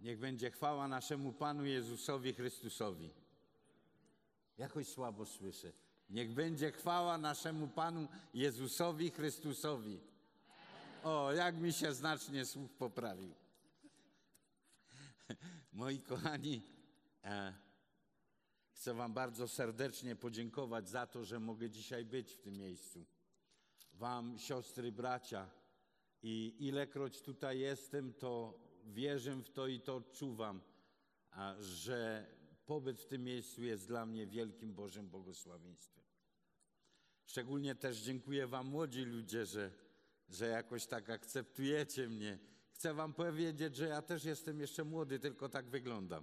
Niech będzie chwała naszemu Panu Jezusowi Chrystusowi. Jakoś słabo słyszę. Niech będzie chwała naszemu Panu Jezusowi Chrystusowi. O, jak mi się znacznie słuch poprawił. Moi kochani, chcę wam bardzo serdecznie podziękować za to, że mogę dzisiaj być w tym miejscu. Wam, siostry, bracia, i ilekroć tutaj jestem, to wierzę w to i to odczuwam, że pobyt w tym miejscu jest dla mnie wielkim Bożym błogosławieństwem. Szczególnie też dziękuję wam, młodzi ludzie, że jakoś tak akceptujecie mnie. Chcę wam powiedzieć, że ja też jestem jeszcze młody, tylko tak wyglądam.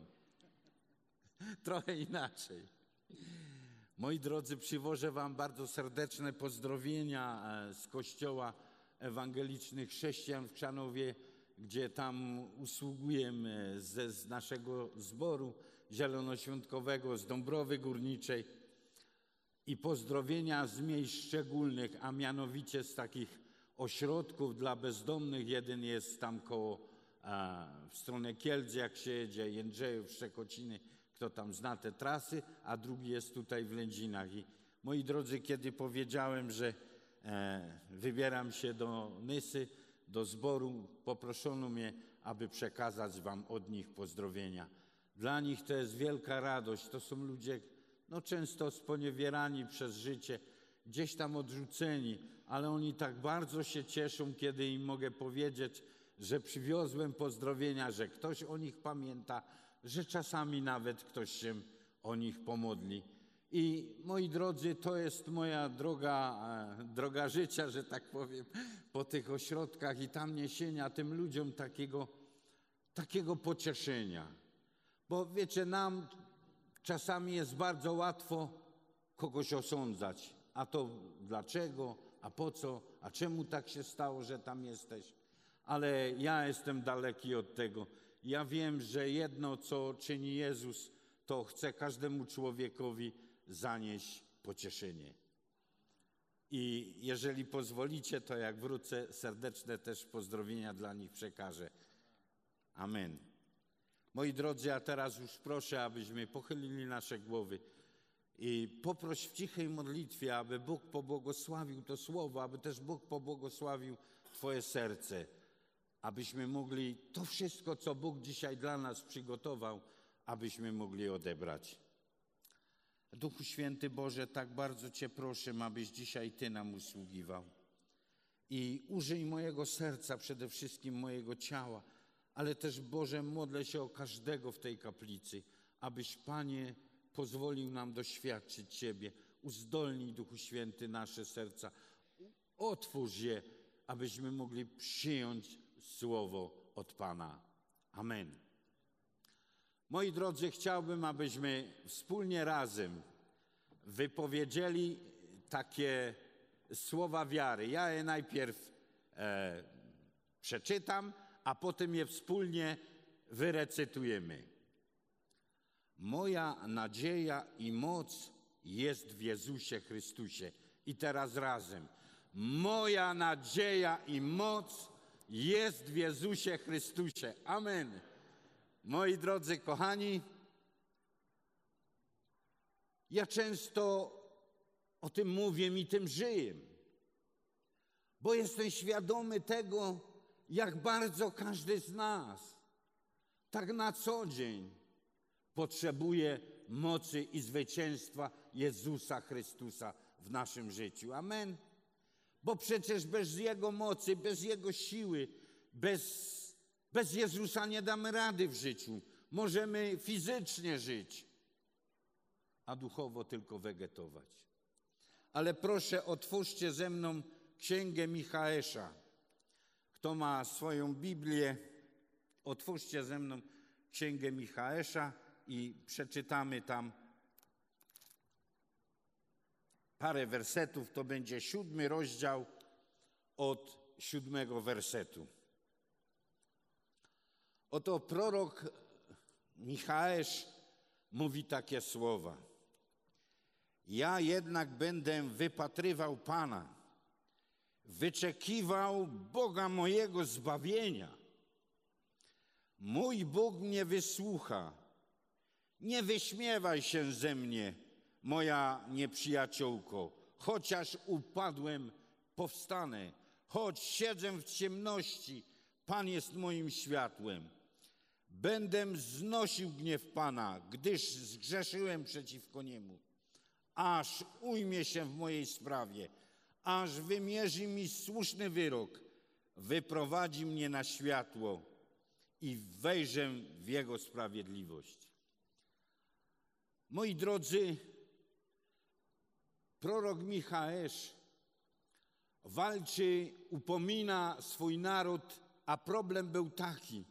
Trochę inaczej. Moi drodzy, przywożę wam bardzo serdeczne pozdrowienia z Kościoła Ewangelicznych Chrześcijan w Chrzanowie, gdzie tam usługuję z naszego zboru zielonoświątkowego, z Dąbrowy Górniczej. I pozdrowienia z miejsc szczególnych, a mianowicie z takich ośrodków dla bezdomnych. Jeden jest tam koło, w stronę Kielc, jak się jedzie, Jędrzejów, Szczekociny, kto tam zna te trasy, a drugi jest tutaj w Lędzinach. I moi drodzy, kiedy powiedziałem, że wybieram się do Nysy, do zboru, poproszono mnie, aby przekazać wam od nich pozdrowienia. Dla nich to jest wielka radość. To są ludzie często sponiewierani przez życie, gdzieś tam odrzuceni, ale oni tak bardzo się cieszą, kiedy im mogę powiedzieć, że przywiozłem pozdrowienia, że ktoś o nich pamięta, że czasami nawet ktoś się o nich pomodli. I moi drodzy, to jest moja droga życia, że tak powiem, po tych ośrodkach i tam niesienia tym ludziom takiego pocieszenia. Bo wiecie, nam czasami jest bardzo łatwo kogoś osądzać. A to dlaczego, a po co, a czemu tak się stało, że tam jesteś? Ale ja jestem daleki od tego. Ja wiem, że jedno, co czyni Jezus, to chce każdemu człowiekowi zanieść pocieszenie. I jeżeli pozwolicie, to jak wrócę, serdeczne też pozdrowienia dla nich przekażę. Amen. Moi drodzy, a teraz już proszę, abyśmy pochylili nasze głowy i poproś w cichej modlitwie, aby Bóg pobłogosławił to słowo, aby też Bóg pobłogosławił twoje serce, abyśmy mogli to wszystko, co Bóg dzisiaj dla nas przygotował, abyśmy mogli odebrać. Duchu Święty Boże, tak bardzo Cię proszę, abyś dzisiaj Ty nam usługiwał. I użyj mojego serca, przede wszystkim mojego ciała, ale też, Boże, modlę się o każdego w tej kaplicy, abyś, Panie, pozwolił nam doświadczyć Ciebie. Uzdolnij, Duchu Święty, nasze serca. Otwórz je, abyśmy mogli przyjąć słowo od Pana. Amen. Moi drodzy, chciałbym, abyśmy wspólnie razem wypowiedzieli takie słowa wiary. Ja je najpierw przeczytam, a potem je wspólnie wyrecytujemy. Moja nadzieja i moc jest w Jezusie Chrystusie. I teraz razem. Moja nadzieja i moc jest w Jezusie Chrystusie. Amen. Moi drodzy kochani, ja często o tym mówię i tym żyję, bo jestem świadomy tego, jak bardzo każdy z nas tak na co dzień potrzebuje mocy i zwycięstwa Jezusa Chrystusa w naszym życiu. Amen. Bo przecież bez Jego mocy, bez Jego siły, bez Jezusa nie damy rady w życiu. Możemy fizycznie żyć, a duchowo tylko wegetować. Ale proszę, otwórzcie ze mną Księgę Michała. Kto ma swoją Biblię, otwórzcie ze mną Księgę Michała i przeczytamy tam parę wersetów. To będzie 7 rozdział od 7 wersetu. Oto prorok Michał mówi takie słowa. Ja jednak będę wypatrywał Pana, wyczekiwał Boga mojego zbawienia. mój Bóg mnie wysłucha. Nie wyśmiewaj się ze mnie, moja nieprzyjaciółko. Chociaż upadłem, powstanę. Choć siedzę w ciemności, Pan jest moim światłem. Będę znosił gniew Pana, gdyż zgrzeszyłem przeciwko Niemu. Aż ujmie się w mojej sprawie, aż wymierzy mi słuszny wyrok, wyprowadzi mnie na światło i wejrzę w Jego sprawiedliwość. Moi drodzy, prorok Michaisz walczy, upomina swój naród, a problem był taki.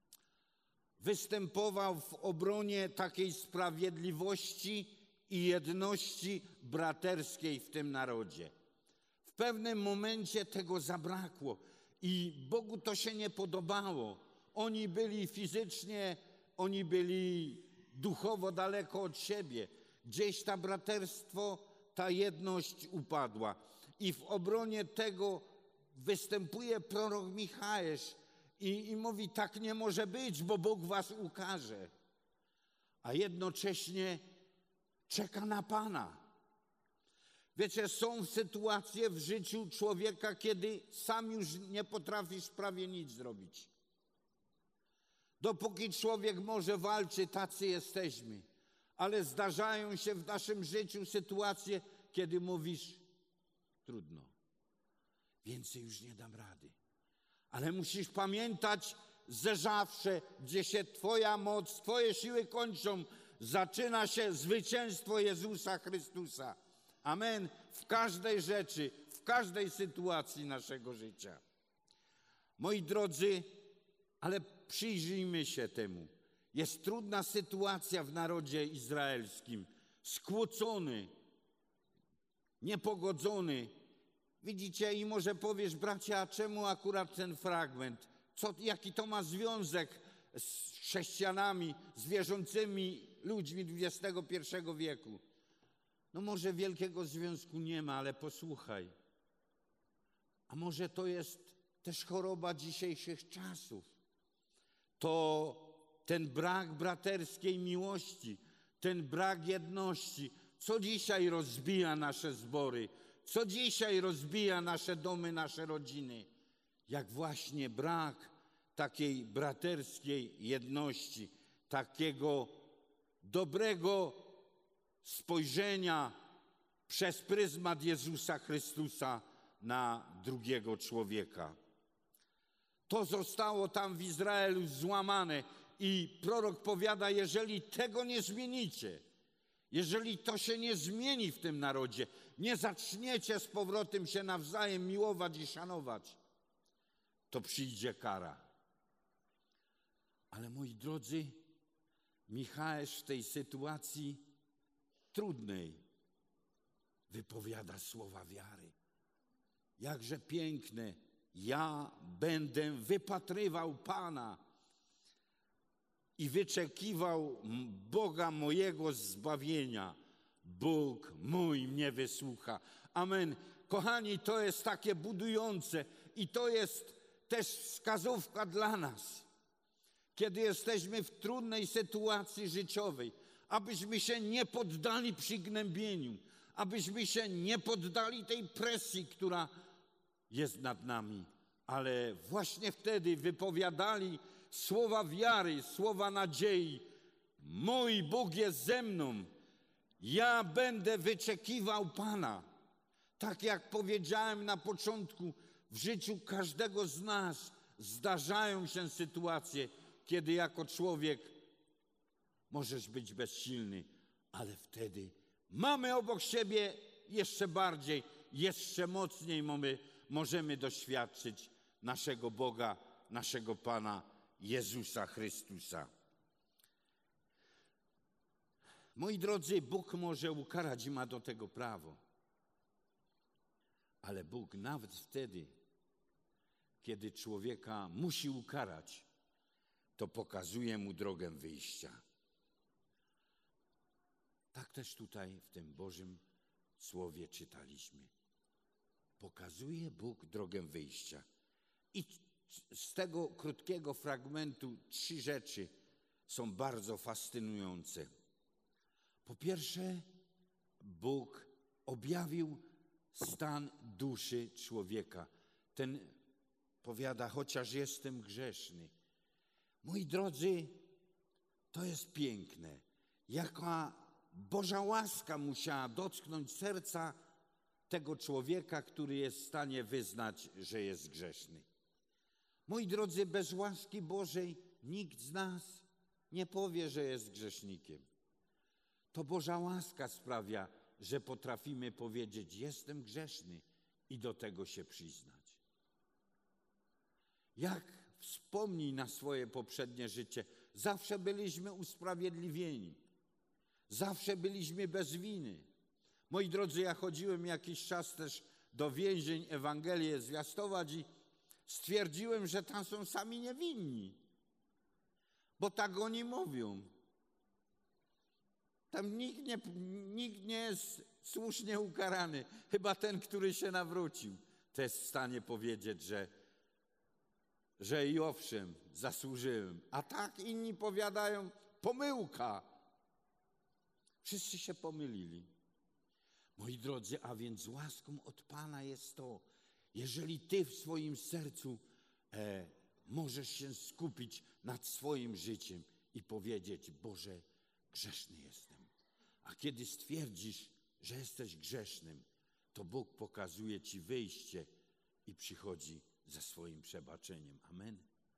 Występował w obronie takiej sprawiedliwości i jedności braterskiej w tym narodzie. W pewnym momencie tego zabrakło i Bogu to się nie podobało. Oni byli fizycznie, oni byli duchowo daleko od siebie. Gdzieś to braterstwo, ta jedność upadła. I w obronie tego występuje prorok Michaisz i mówi, tak nie może być, bo Bóg was ukarze. A jednocześnie czeka na Pana. Wiecie, są sytuacje w życiu człowieka, kiedy sam już nie potrafisz prawie nic zrobić. Dopóki człowiek może walczy, tacy jesteśmy. Ale zdarzają się w naszym życiu sytuacje, kiedy mówisz, trudno, więcej już nie dam rady. Ale musisz pamiętać, że zawsze, gdzie się Twoja moc, Twoje siły kończą, zaczyna się zwycięstwo Jezusa Chrystusa. Amen. W każdej rzeczy, w każdej sytuacji naszego życia. Moi drodzy, ale przyjrzyjmy się temu. Jest trudna sytuacja w narodzie izraelskim. Skłócony, niepogodzony. Widzicie, i może powiesz, bracia, a czemu akurat ten fragment? Jaki to ma związek z chrześcijanami, z wierzącymi ludźmi XXI wieku? No może wielkiego związku nie ma, ale posłuchaj. A może to jest też choroba dzisiejszych czasów. To ten brak braterskiej miłości, ten brak jedności, co dzisiaj rozbija nasze zbory, co dzisiaj rozbija nasze domy, nasze rodziny. Jak właśnie brak takiej braterskiej jedności, takiego dobrego spojrzenia przez pryzmat Jezusa Chrystusa na drugiego człowieka. To zostało tam w Izraelu złamane i prorok powiada, jeżeli tego nie zmienicie, jeżeli to się nie zmieni w tym narodzie, nie zaczniecie z powrotem się nawzajem miłować i szanować, to przyjdzie kara. Ale moi drodzy, Michaisz w tej sytuacji trudnej wypowiada słowa wiary. Jakże piękne. Ja będę wypatrywał Pana i wyczekiwał Boga mojego zbawienia. Bóg mój mnie wysłucha. Amen. Kochani, to jest takie budujące i to jest też wskazówka dla nas. Kiedy jesteśmy w trudnej sytuacji życiowej, abyśmy się nie poddali przygnębieniu, abyśmy się nie poddali tej presji, która jest nad nami, ale właśnie wtedy wypowiadali słowa wiary, słowa nadziei. Mój Bóg jest ze mną, ja będę wyczekiwał Pana. Tak jak powiedziałem na początku, w życiu każdego z nas zdarzają się sytuacje, kiedy jako człowiek możesz być bezsilny, ale wtedy mamy obok siebie jeszcze bardziej, jeszcze mocniej możemy doświadczyć naszego Boga, naszego Pana Jezusa Chrystusa. Moi drodzy, Bóg może ukarać i ma do tego prawo. Ale Bóg nawet wtedy, kiedy człowieka musi ukarać, to pokazuje mu drogę wyjścia. Tak też tutaj w tym Bożym Słowie czytaliśmy. Pokazuje Bóg drogę wyjścia. I z tego krótkiego fragmentu 3 rzeczy są bardzo fascynujące. Po pierwsze, Bóg objawił stan duszy człowieka. Ten powiada, chociaż jestem grzeszny. Moi drodzy, to jest piękne. Jaka Boża łaska musiała dotknąć serca tego człowieka, który jest w stanie wyznać, że jest grzeszny. Moi drodzy, bez łaski Bożej nikt z nas nie powie, że jest grzesznikiem. To Boża łaska sprawia, że potrafimy powiedzieć, jestem grzeszny i do tego się przyznać. Jak wspomnij na swoje poprzednie życie, zawsze byliśmy usprawiedliwieni. Zawsze byliśmy bez winy. Moi drodzy, ja chodziłem jakiś czas też do więzień Ewangelię zwiastować i stwierdziłem, że tam są sami niewinni. Bo tak oni mówią. Tam nikt nie jest słusznie ukarany. Chyba ten, który się nawrócił, to jest w stanie powiedzieć, że i owszem, zasłużyłem. A tak inni powiadają, pomyłka. Wszyscy się pomylili. Moi drodzy, a więc łaską od Pana jest to, jeżeli ty w swoim sercu możesz się skupić nad swoim życiem i powiedzieć, Boże, grzeszny jestem. A kiedy stwierdzisz, że jesteś grzesznym, to Bóg pokazuje ci wyjście i przychodzi ze swoim przebaczeniem. Amen.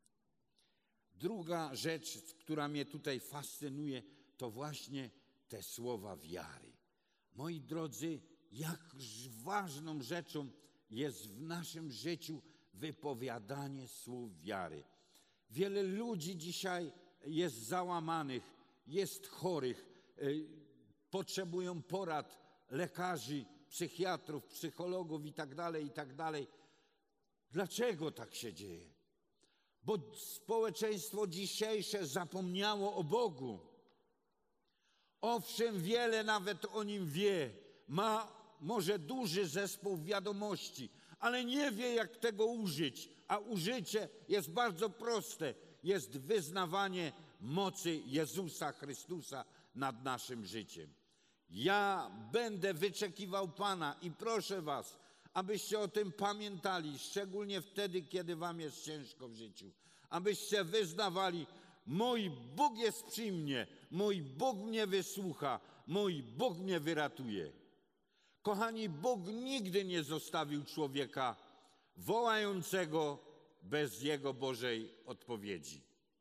Druga rzecz, która mnie tutaj fascynuje, to właśnie te słowa wiary. Moi drodzy, jak ważną rzeczą jest w naszym życiu wypowiadanie słów wiary. Wiele ludzi dzisiaj jest załamanych, jest chorych, potrzebują porad lekarzy, psychiatrów, psychologów itd. Dlaczego tak się dzieje? Bo społeczeństwo dzisiejsze zapomniało o Bogu. Owszem, wiele nawet o Nim wie, ma może duży zespół wiadomości, ale nie wie, jak tego użyć, a użycie jest bardzo proste. Jest wyznawanie mocy Jezusa Chrystusa nad naszym życiem. Ja będę wyczekiwał Pana i proszę was, abyście o tym pamiętali, szczególnie wtedy, kiedy wam jest ciężko w życiu. Abyście wyznawali, mój Bóg jest przy mnie, mój Bóg mnie wysłucha, mój Bóg mnie wyratuje. Kochani, Bóg nigdy nie zostawił człowieka wołającego bez Jego Bożej odpowiedzi.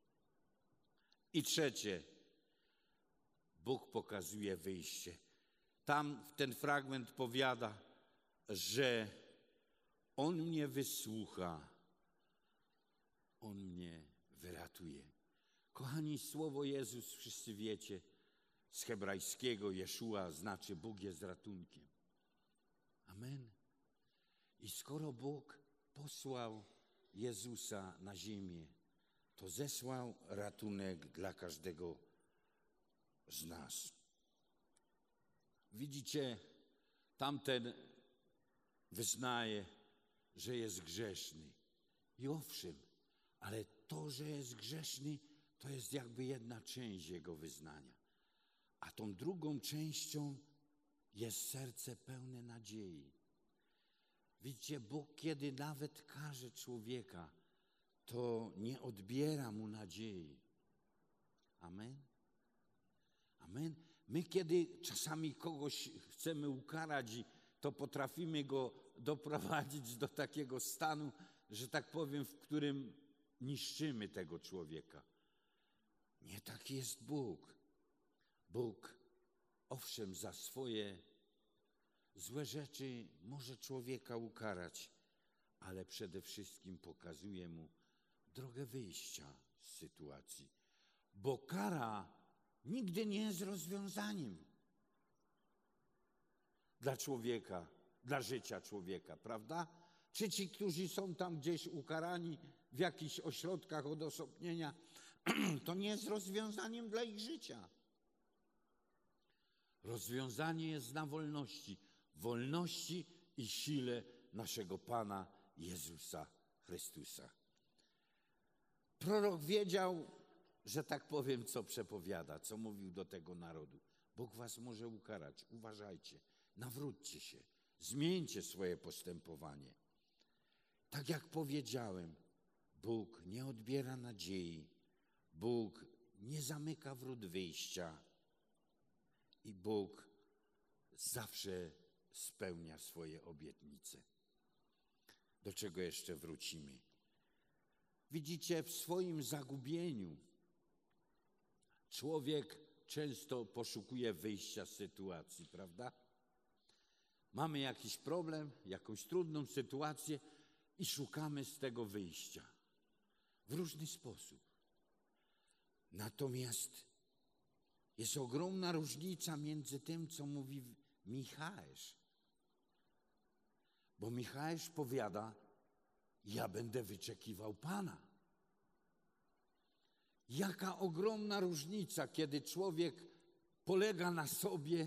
I trzecie, Bóg pokazuje wyjście. Tam ten fragment powiada, że On mnie wysłucha, On mnie wyratuje. Kochani, słowo Jezus, wszyscy wiecie, z hebrajskiego Jeszua znaczy Bóg jest ratunkiem. Amen. I skoro Bóg posłał Jezusa na ziemię, to zesłał ratunek dla każdego z nas. Widzicie, tamten wyznaje, że jest grzeszny. I owszem, ale to, że jest grzeszny, to jest jakby jedna część jego wyznania. A tą drugą częścią jest serce pełne nadziei. Widzicie, Bóg, kiedy nawet karze człowieka, to nie odbiera mu nadziei. Amen? Amen? My, kiedy czasami kogoś chcemy ukarać, to potrafimy go doprowadzić do takiego stanu, że tak powiem, w którym niszczymy tego człowieka. Nie taki jest Bóg. Bóg, owszem, za swoje złe rzeczy może człowieka ukarać, ale przede wszystkim pokazuje mu drogę wyjścia z sytuacji. Bo kara nigdy nie jest rozwiązaniem dla człowieka, dla życia człowieka, prawda? Czy ci, którzy są tam gdzieś ukarani w jakichś ośrodkach odosobnienia, to nie jest rozwiązaniem dla ich życia. Rozwiązanie jest na wolności i sile naszego Pana Jezusa Chrystusa. Prorok wiedział, że tak powiem, co przepowiada, co mówił do tego narodu. Bóg was może ukarać, uważajcie, nawróćcie się, zmieńcie swoje postępowanie. Tak jak powiedziałem, Bóg nie odbiera nadziei, Bóg nie zamyka wrót wyjścia i Bóg zawsze spełnia swoje obietnice. Do czego jeszcze wrócimy? Widzicie, w swoim zagubieniu człowiek często poszukuje wyjścia z sytuacji, prawda? Mamy jakiś problem, jakąś trudną sytuację i szukamy z tego wyjścia w różny sposób. Natomiast jest ogromna różnica między tym, co mówi Michaisz. Bo Michaisz powiada, ja będę wyczekiwał Pana. Jaka ogromna różnica, kiedy człowiek polega na sobie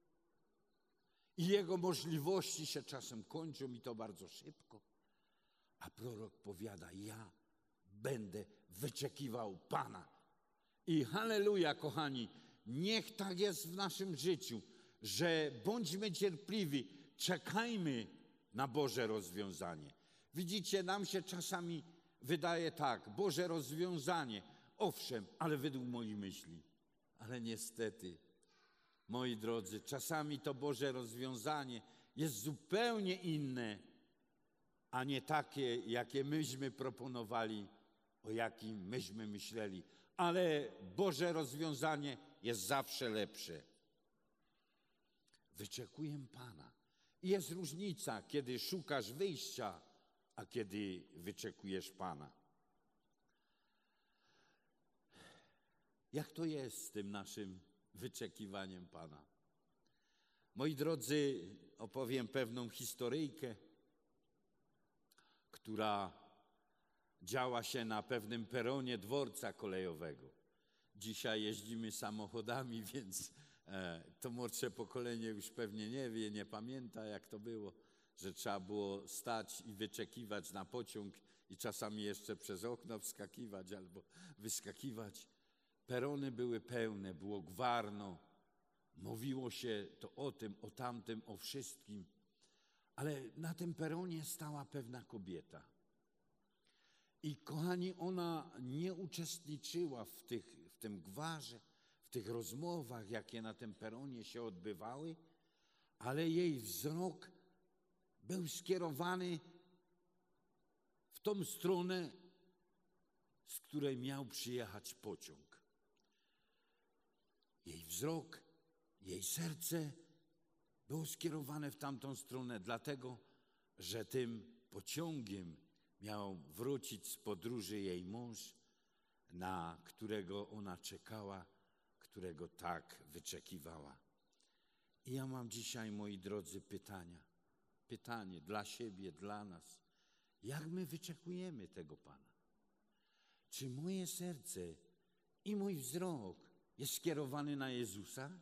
i jego możliwości się czasem kończą i to bardzo szybko. A prorok powiada, ja będę wyczekiwał Pana. I halleluja, kochani, niech tak jest w naszym życiu, że bądźmy cierpliwi, czekajmy na Boże rozwiązanie. Widzicie, nam się czasami wydaje tak, Boże rozwiązanie, owszem, ale według mojej myśli. Ale niestety, moi drodzy, czasami to Boże rozwiązanie jest zupełnie inne, a nie takie, jakie myśmy proponowali, o jakim myśmy myśleli. Ale Boże rozwiązanie jest zawsze lepsze. Wyczekuję Pana. I jest różnica, kiedy szukasz wyjścia, a kiedy wyczekujesz Pana. Jak to jest z tym naszym wyczekiwaniem Pana? Moi drodzy, opowiem pewną historyjkę, która działa się na pewnym peronie dworca kolejowego. Dzisiaj jeździmy samochodami, więc to młodsze pokolenie już pewnie nie wie, nie pamięta, jak to było, że trzeba było stać i wyczekiwać na pociąg i czasami jeszcze przez okno wskakiwać albo wyskakiwać. Perony były pełne, było gwarno, mówiło się to o tym, o tamtym, o wszystkim, ale na tym peronie stała pewna kobieta. I kochani, ona nie uczestniczyła w tym gwarze, w tych rozmowach, jakie na tym peronie się odbywały, ale jej wzrok był skierowany w tą stronę, z której miał przyjechać pociąg. Jej wzrok, jej serce było skierowane w tamtą stronę, dlatego, że tym pociągiem miał wrócić z podróży jej mąż, na którego ona czekała, którego tak wyczekiwała. I ja mam dzisiaj, moi drodzy, pytanie dla siebie, dla nas. Jak my wyczekujemy tego Pana? Czy moje serce i mój wzrok jest skierowany na Jezusa?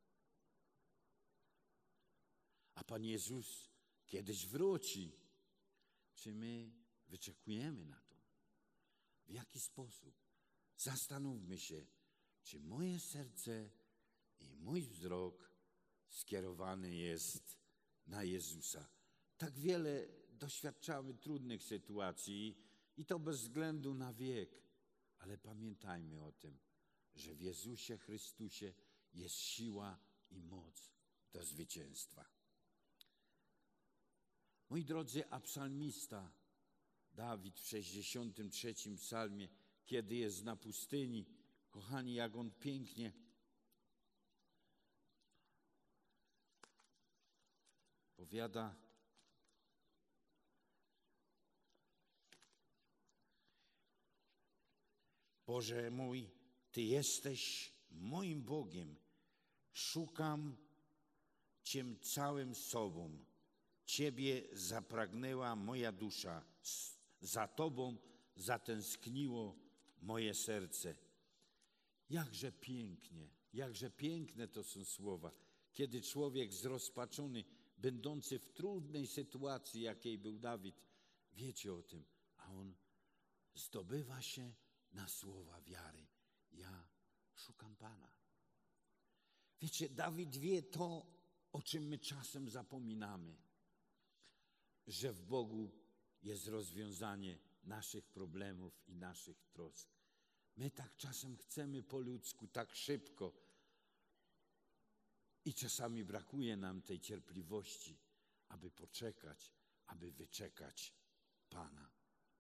A Pan Jezus kiedyś wróci. Czy my wyczekujemy na to? W jaki sposób? Zastanówmy się, czy moje serce i mój wzrok skierowany jest na Jezusa. Tak wiele doświadczamy trudnych sytuacji i to bez względu na wiek, ale pamiętajmy o tym, że w Jezusie Chrystusie jest siła i moc do zwycięstwa. Moi drodzy, a psalmista Dawid w 63 psalmie, kiedy jest na pustyni, kochani, jak on pięknie powiada: Boże mój, Ty jesteś moim Bogiem, szukam Cię całym sobą. Ciebie zapragnęła moja dusza, za Tobą zatęskniło moje serce. Jakże piękne to są słowa, kiedy człowiek zrozpaczony, będący w trudnej sytuacji, jakiej był Dawid, wiecie o tym, a on zdobywa się na słowa wiary. Ja szukam Pana. Wiecie, Dawid wie to, o czym my czasem zapominamy, że w Bogu jest rozwiązanie naszych problemów i naszych trosk. My tak czasem chcemy po ludzku, tak szybko i czasami brakuje nam tej cierpliwości, aby poczekać, aby wyczekać Pana.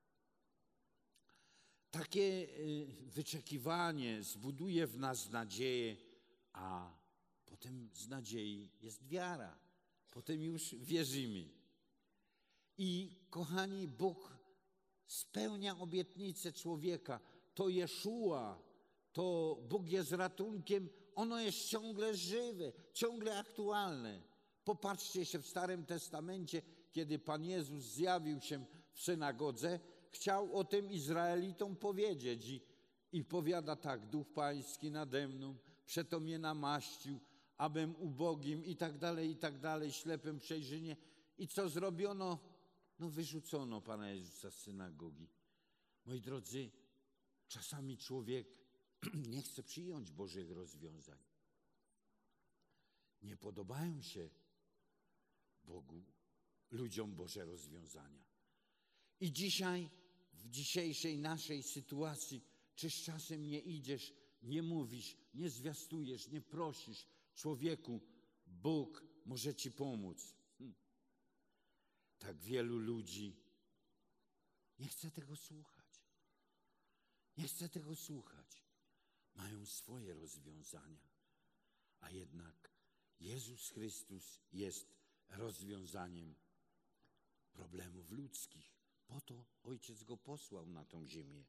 Takie wyczekiwanie zbuduje w nas nadzieję, a potem z nadziei jest wiara. Potem już wierzymy. I kochani, Bóg spełnia obietnicę człowieka. To Jeszua, to Bóg jest ratunkiem. Ono jest ciągle żywe, ciągle aktualne. Popatrzcie się w Starym Testamencie, kiedy Pan Jezus zjawił się w synagodze, chciał o tym Izraelitom powiedzieć i powiada tak: Duch Pański nade mną, przeto mnie namaścił, abym ubogim i tak dalej, ślepym przejrzynie. I co zrobiono? No wyrzucono Pana Jezusa z synagogi. Moi drodzy, czasami człowiek nie chce przyjąć Bożych rozwiązań. Nie podobają się Bogu, ludziom Boże rozwiązania. I dzisiaj, w dzisiejszej naszej sytuacji, czy z czasem nie idziesz, nie mówisz, nie zwiastujesz, nie prosisz, człowieku, Bóg może ci pomóc. Tak wielu ludzi nie chce tego słuchać. Nie chce tego słuchać. Mają swoje rozwiązania. A jednak Jezus Chrystus jest rozwiązaniem problemów ludzkich. Po to Ojciec Go posłał na tą ziemię.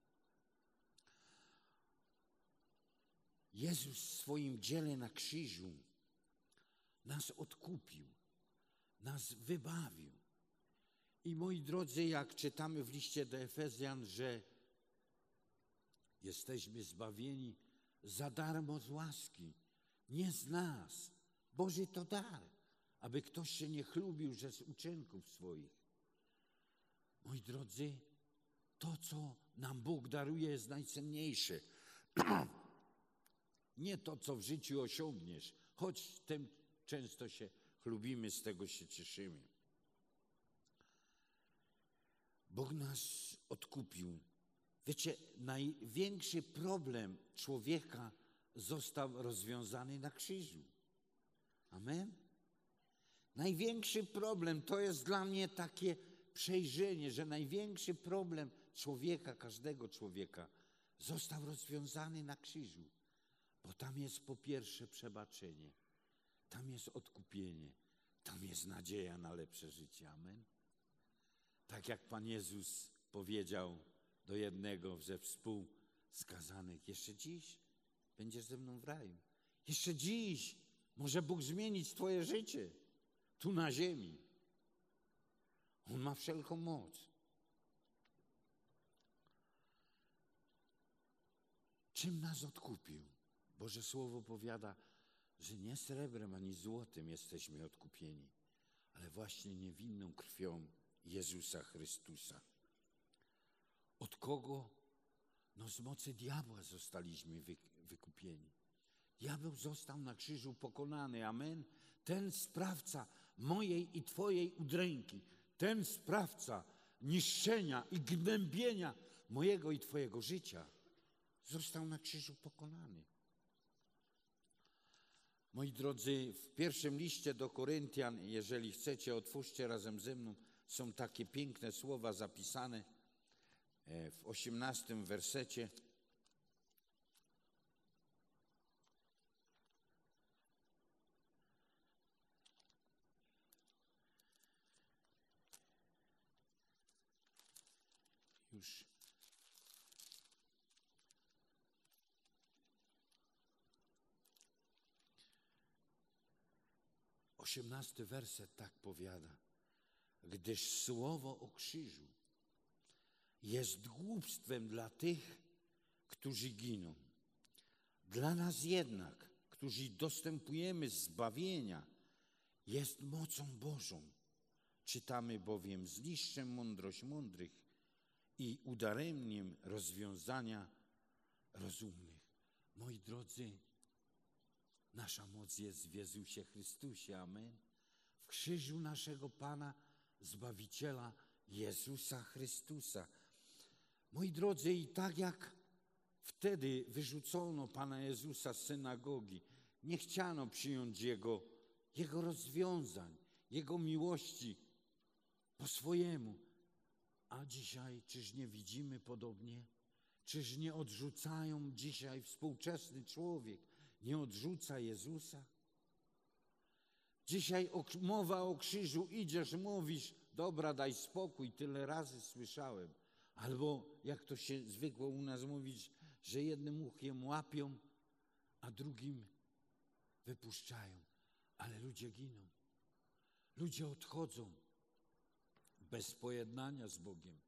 Jezus w swoim dziele na krzyżu nas odkupił, nas wybawił. I moi drodzy, jak czytamy w liście do Efezjan, że jesteśmy zbawieni za darmo z łaski, nie z nas. Boży to dar, aby ktoś się nie chlubił, że z uczynków swoich. Moi drodzy, to, co nam Bóg daruje, jest najcenniejsze. Nie to, co w życiu osiągniesz, choć tym często się chlubimy, z tego się cieszymy. Bóg nas odkupił. Wiecie, największy problem człowieka został rozwiązany na krzyżu. Amen? Największy problem, to jest dla mnie takie przejrzenie, że największy problem człowieka, każdego człowieka, został rozwiązany na krzyżu. Bo tam jest po pierwsze przebaczenie, tam jest odkupienie, tam jest nadzieja na lepsze życie. Amen? Tak jak Pan Jezus powiedział do jednego ze współskazanych: jeszcze dziś będziesz ze mną w raju. Jeszcze dziś może Bóg zmienić twoje życie tu na ziemi. On ma wszelką moc. Czym nas odkupił? Boże Słowo powiada, że nie srebrem ani złotem jesteśmy odkupieni, ale właśnie niewinną krwią Jezusa Chrystusa. Od kogo? No z mocy diabła zostaliśmy wykupieni. Diabeł został na krzyżu pokonany. Amen. Ten sprawca mojej i twojej udręki, ten sprawca niszczenia i gnębienia mojego i twojego życia został na krzyżu pokonany. Moi drodzy, w pierwszym liście do Koryntian, jeżeli chcecie, otwórzcie razem ze mną, są takie piękne słowa zapisane w 18 wersecie. Już 18 werset tak powiada: gdyż słowo o krzyżu jest głupstwem dla tych, którzy giną. Dla nas jednak, którzy dostępujemy zbawienia, jest mocą Bożą. Czytamy bowiem: zniszczę mądrość mądrych i udaremniem rozwiązania rozumnych. Moi drodzy, nasza moc jest w Jezusie Chrystusie. Amen. W krzyżu naszego Pana, Zbawiciela Jezusa Chrystusa. Moi drodzy, i tak jak wtedy wyrzucono Pana Jezusa z synagogi, nie chciano przyjąć Jego rozwiązań, Jego miłości po swojemu. A dzisiaj czyż nie widzimy podobnie? Czyż nie odrzucają dzisiaj współczesny człowiek, nie odrzuca Jezusa? Dzisiaj mowa o krzyżu, idziesz, mówisz, dobra, daj spokój, tyle razy słyszałem. Albo jak to się zwykło u nas mówić, że jednym uchiem łapią, a drugim wypuszczają. Ale ludzie giną. Ludzie odchodzą bez pojednania z Bogiem.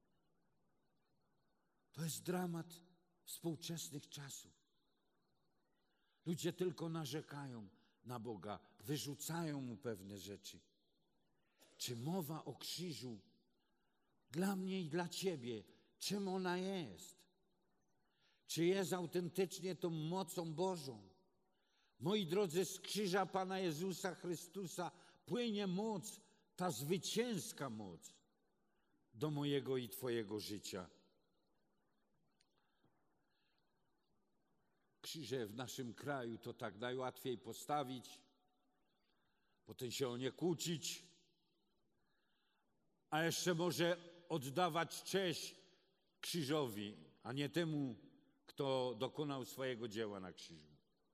To jest dramat współczesnych czasów. Ludzie tylko narzekają na Boga, wyrzucają Mu pewne rzeczy. Czy mowa o krzyżu dla mnie i dla Ciebie, czym ona jest? Czy jest autentycznie tą mocą Bożą? Moi drodzy, z krzyża Pana Jezusa Chrystusa płynie moc, ta zwycięska moc do mojego i Twojego życia. Krzyże w naszym kraju to tak najłatwiej postawić, potem się o nie kłócić, a jeszcze może oddawać cześć krzyżowi, a nie temu, kto dokonał swojego dzieła na krzyżu.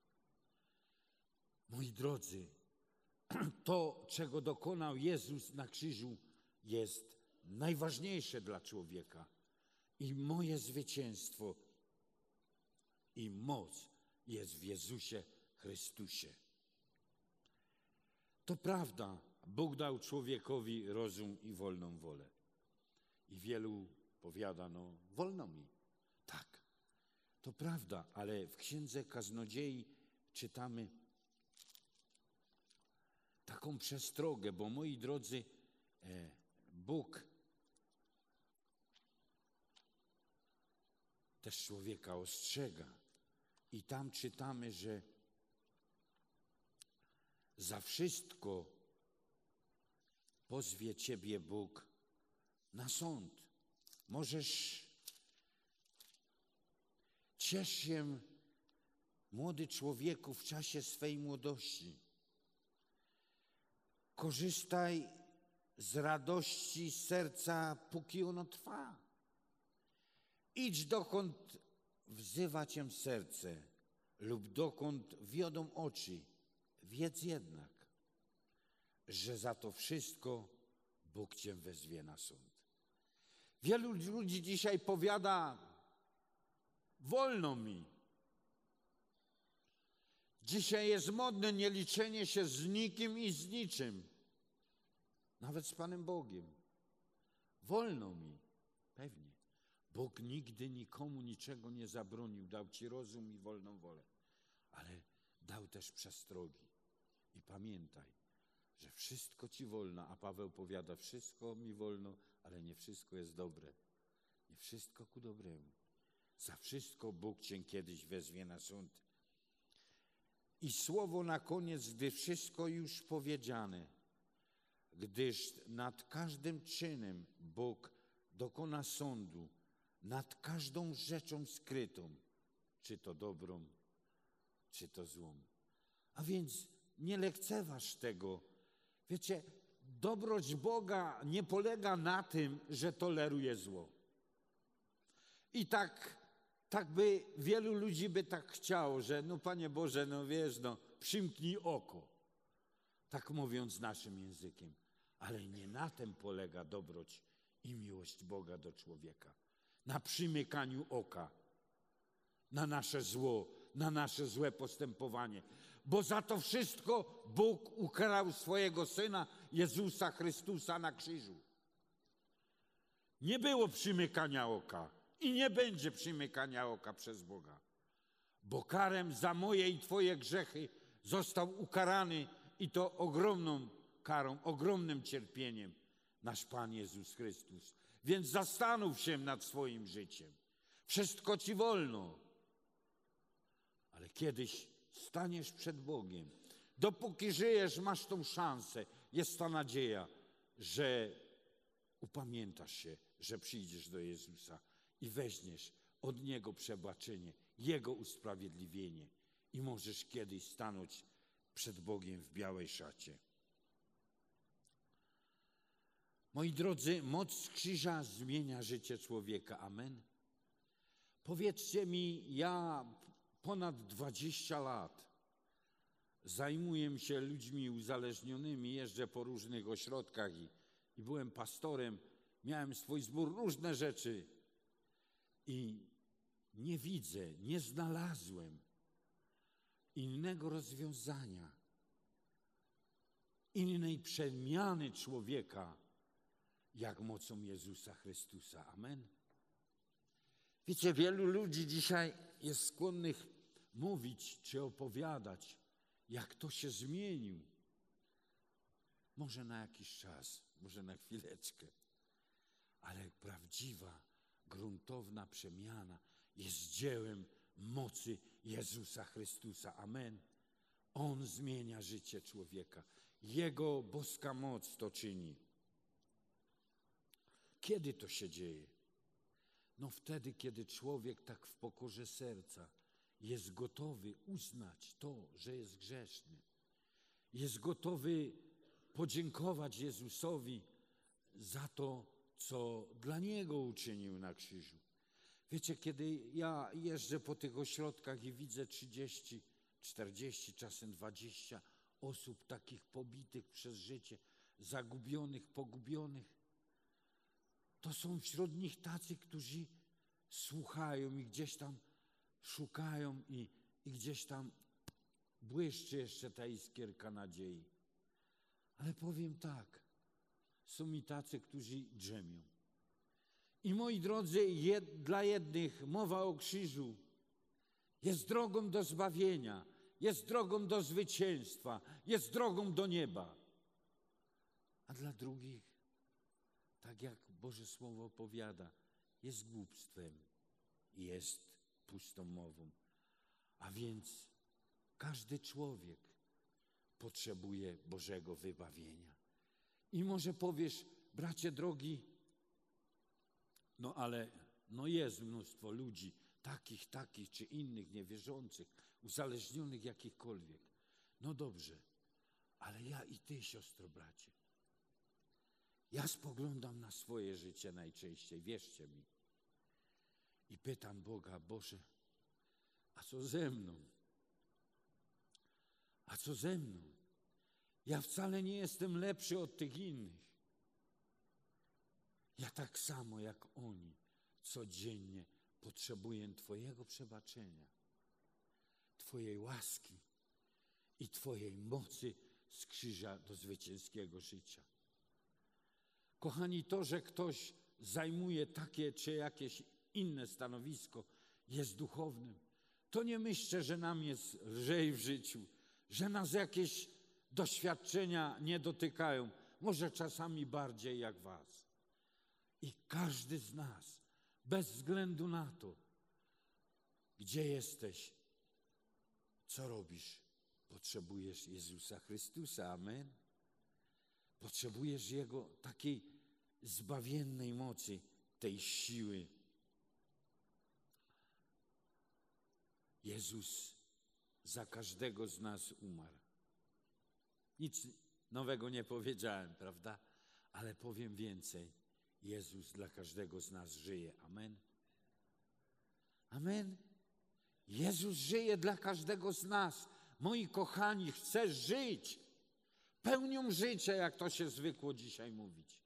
Moi drodzy, to, czego dokonał Jezus na krzyżu, jest najważniejsze dla człowieka. I moje zwycięstwo i moc jest w Jezusie Chrystusie. To prawda, Bóg dał człowiekowi rozum i wolną wolę. I wielu powiada, no wolno mi. Tak, to prawda, ale w Księdze Kaznodziei czytamy taką przestrogę, bo moi drodzy, Bóg też człowieka ostrzega. I tam czytamy, że za wszystko pozwie Ciebie Bóg na sąd. Możesz, ciesz się, młody człowieku, w czasie swej młodości. Korzystaj z radości serca, póki ono trwa. Idź dokąd wzywa Cię serce lub dokąd wiodą oczy. Wiedz jednak, że za to wszystko Bóg Cię wezwie na sąd. Wielu ludzi dzisiaj powiada, wolno mi. Dzisiaj jest modne nieliczenie się z nikim i z niczym. Nawet z Panem Bogiem. Wolno mi. Pewnie. Bóg nigdy nikomu niczego nie zabronił. Dał Ci rozum i wolną wolę. Ale dał też przestrogi. I pamiętaj, że wszystko Ci wolno. A Paweł powiada, wszystko mi wolno, ale nie wszystko jest dobre. Nie wszystko ku dobremu. Za wszystko Bóg Cię kiedyś wezwie na sąd. I słowo na koniec, gdy wszystko już powiedziane, gdyż nad każdym czynem Bóg dokona sądu, nad każdą rzeczą skrytą, czy to dobrą, czy to złą. A więc nie lekceważ tego. Wiecie, dobroć Boga nie polega na tym, że toleruje zło. I tak by wielu ludzi by tak chciało, że no Panie Boże, no wiesz, no przymknij oko. Tak mówiąc naszym językiem. Ale nie na tym polega dobroć i miłość Boga do człowieka. Na przymykaniu oka, na nasze zło, na nasze złe postępowanie. Bo za to wszystko Bóg ukarał swojego Syna Jezusa Chrystusa na krzyżu. Nie było przymykania oka i nie będzie przymykania oka przez Boga. Bo karem za moje i Twoje grzechy został ukarany i to ogromną karą, ogromnym cierpieniem nasz Pan Jezus Chrystus. Więc zastanów się nad swoim życiem. Wszystko ci wolno. Ale kiedyś staniesz przed Bogiem. Dopóki żyjesz, masz tą szansę. Jest ta nadzieja, że upamiętasz się, że przyjdziesz do Jezusa i weźmiesz od Niego przebaczenie, Jego usprawiedliwienie i możesz kiedyś stanąć przed Bogiem w białej szacie. Moi drodzy, moc krzyża zmienia życie człowieka. Amen. Powiedzcie mi, ja ponad 20 lat zajmuję się ludźmi uzależnionymi, jeżdżę po różnych ośrodkach i byłem pastorem, miałem swój zbór, różne rzeczy i nie widzę, nie znalazłem innego rozwiązania, innej przemiany człowieka, jak mocą Jezusa Chrystusa. Amen. Wiecie, wielu ludzi dzisiaj jest skłonnych mówić czy opowiadać, jak to się zmienił. Może na jakiś czas, może na chwileczkę, ale prawdziwa, gruntowna przemiana jest dziełem mocy Jezusa Chrystusa. Amen. On zmienia życie człowieka. Jego boska moc to czyni. Kiedy to się dzieje? No wtedy, kiedy człowiek tak w pokorze serca jest gotowy uznać to, że jest grzeszny. Jest gotowy podziękować Jezusowi za to, co dla Niego uczynił na krzyżu. Wiecie, kiedy ja jeżdżę po tych ośrodkach i widzę 30, 40, czasem 20 osób takich pobitych przez życie, zagubionych, pogubionych, to są wśród nich tacy, którzy słuchają i gdzieś tam szukają i gdzieś tam błyszczy jeszcze ta iskierka nadziei. Ale powiem tak, są i tacy, którzy drzemią. I moi drodzy, dla jednych mowa o krzyżu jest drogą do zbawienia, jest drogą do zwycięstwa, jest drogą do nieba. A dla drugich, tak jak Boże Słowo powiada, jest głupstwem i jest pustą mową. A więc każdy człowiek potrzebuje Bożego wybawienia. I może powiesz, bracie drogi, no ale jest mnóstwo ludzi, takich czy innych, niewierzących, uzależnionych jakichkolwiek. No dobrze, ale ja i ty, siostro, bracie, ja spoglądam na swoje życie najczęściej, wierzcie mi. I pytam Boga, Boże, a co ze mną? A co ze mną? Ja wcale nie jestem lepszy od tych innych. Ja tak samo jak oni codziennie potrzebuję Twojego przebaczenia, Twojej łaski i Twojej mocy z krzyża do zwycięskiego życia. Kochani, to, że ktoś zajmuje takie czy jakieś inne stanowisko, jest duchownym, to nie myślcie, że nam jest lżej w życiu, że nas jakieś doświadczenia nie dotykają. Może czasami bardziej jak was. I każdy z nas, bez względu na to, gdzie jesteś, co robisz, potrzebujesz Jezusa Chrystusa. Amen. Potrzebujesz Jego takiej zbawiennej mocy, tej siły. Jezus za każdego z nas umarł. Nic nowego nie powiedziałem, prawda? Ale powiem więcej. Jezus dla każdego z nas żyje. Amen. Amen. Jezus żyje dla każdego z nas. Moi kochani, chcesz żyć pełnią życia, jak to się zwykło dzisiaj mówić,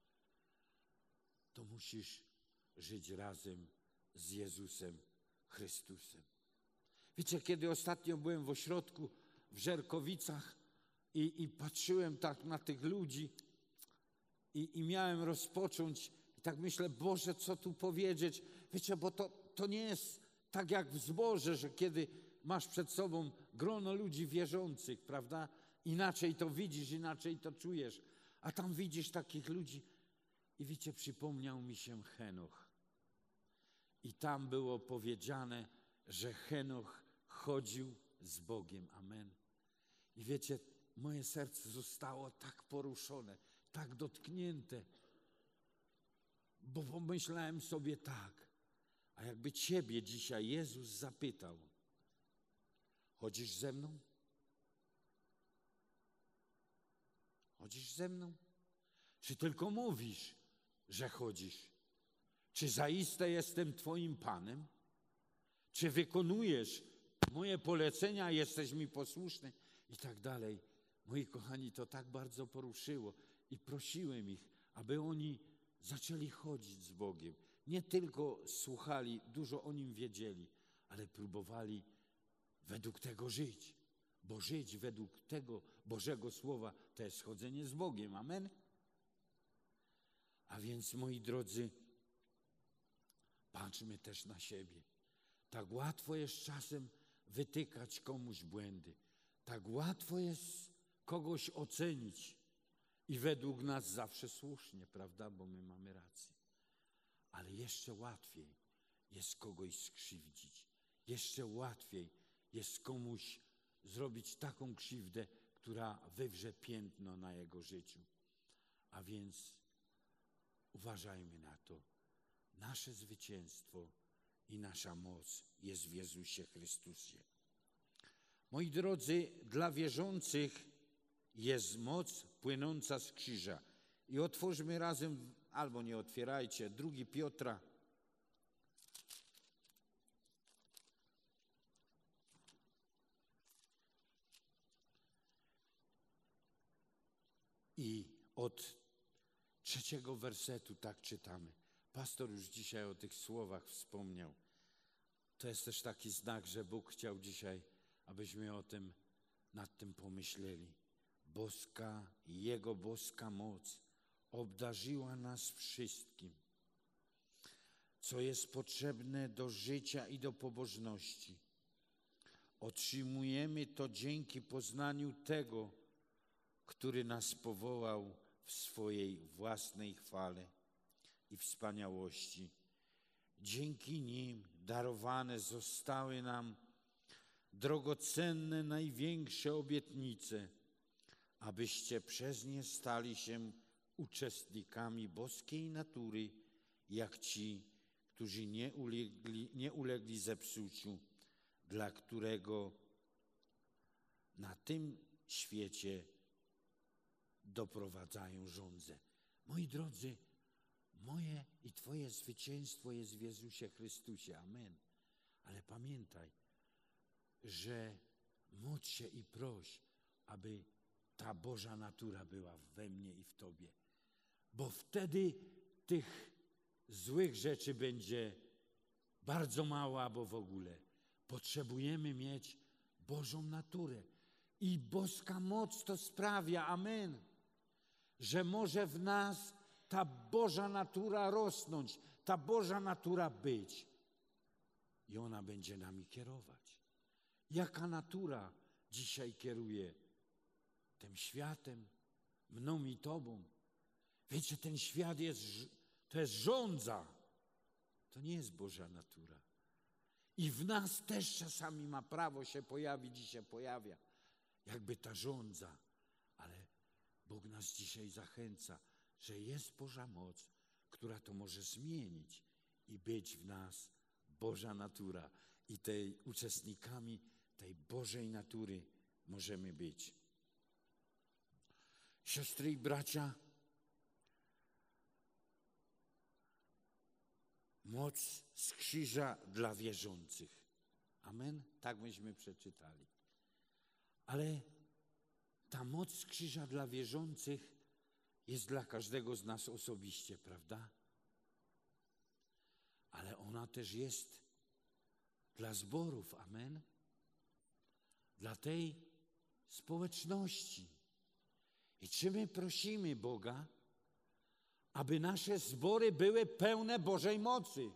to musisz żyć razem z Jezusem Chrystusem. Wiecie, kiedy ostatnio byłem w ośrodku w Żerkowicach i patrzyłem tak na tych ludzi i miałem rozpocząć i tak myślę, Boże, co tu powiedzieć? Wiecie, bo to nie jest tak jak w zborze, że kiedy masz przed sobą grono ludzi wierzących, prawda? Inaczej to widzisz, inaczej to czujesz. A tam widzisz takich ludzi I wiecie, przypomniał mi się Henoch. I tam było powiedziane, że Henoch chodził z Bogiem. Amen. I wiecie, moje serce zostało tak poruszone, tak dotknięte, bo pomyślałem sobie tak, a jakby Ciebie dzisiaj Jezus zapytał, chodzisz ze mną? Chodzisz ze mną? Czy tylko mówisz, że chodzisz? Czy zaiste jestem Twoim Panem? Czy wykonujesz moje polecenia, jesteś mi posłuszny? I tak dalej. Moi kochani, to tak bardzo poruszyło i prosiłem ich, aby oni zaczęli chodzić z Bogiem. Nie tylko słuchali, dużo o Nim wiedzieli, ale próbowali według tego żyć. Bo żyć według tego Bożego Słowa to jest chodzenie z Bogiem. Amen? A więc, moi drodzy, patrzmy też na siebie. Tak łatwo jest czasem wytykać komuś błędy. Tak łatwo jest kogoś ocenić. I według nas zawsze słusznie, prawda? Bo my mamy rację. Ale jeszcze łatwiej jest kogoś skrzywdzić. Jeszcze łatwiej jest komuś zrobić taką krzywdę, która wywrze piętno na jego życiu. A więc uważajmy na to. Nasze zwycięstwo i nasza moc jest w Jezusie Chrystusie. Moi drodzy, dla wierzących jest moc płynąca z krzyża. I otwórzmy razem, albo nie otwierajcie, 2 Piotra. I od 3 wersetu tak czytamy. Pastor już dzisiaj o tych słowach wspomniał. To jest też taki znak, że Bóg chciał dzisiaj, abyśmy nad tym pomyśleli. Jego boska moc obdarzyła nas wszystkim, co jest potrzebne do życia i do pobożności. Otrzymujemy to dzięki poznaniu tego, który nas powołał w swojej własnej chwale i wspaniałości. Dzięki nim darowane zostały nam drogocenne, największe obietnice, abyście przez nie stali się uczestnikami boskiej natury, jak ci, którzy nie ulegli zepsuciu, dla którego na tym świecie doprowadzają żądzę. Moi drodzy, moje i Twoje zwycięstwo jest w Jezusie Chrystusie. Amen. Ale pamiętaj, że módl się i proś, aby ta Boża natura była we mnie i w Tobie. Bo wtedy tych złych rzeczy będzie bardzo mało albo w ogóle. Potrzebujemy mieć Bożą naturę. I boska moc to sprawia, amen, że może w nas ta Boża natura rosnąć, ta Boża natura być. I ona będzie nami kierować. Jaka natura dzisiaj kieruje tym światem, mną i Tobą? Wiecie, ten świat to jest żądza. To nie jest Boża natura. I w nas też czasami ma prawo się pojawić i się pojawia. Jakby ta żądza. Ale Bóg nas dzisiaj zachęca, że jest Boża moc, która to może zmienić i być w nas Boża natura. I uczestnikami tej Bożej natury możemy być. Siostry i bracia, moc z krzyża dla wierzących. Amen? Tak myśmy przeczytali. Ale ta moc z krzyża dla wierzących jest dla każdego z nas osobiście, prawda? Ale ona też jest dla zborów, amen? Dla tej społeczności. I czy my prosimy Boga, aby nasze zbory były pełne Bożej mocy?